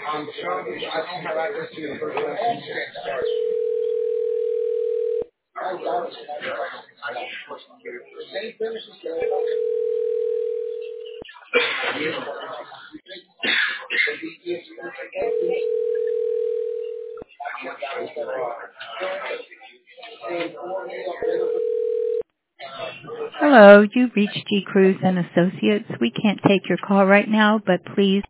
I don't have access to the first one. Hello, you've reached G. Cruz and Associates. We can't take your call right now, but please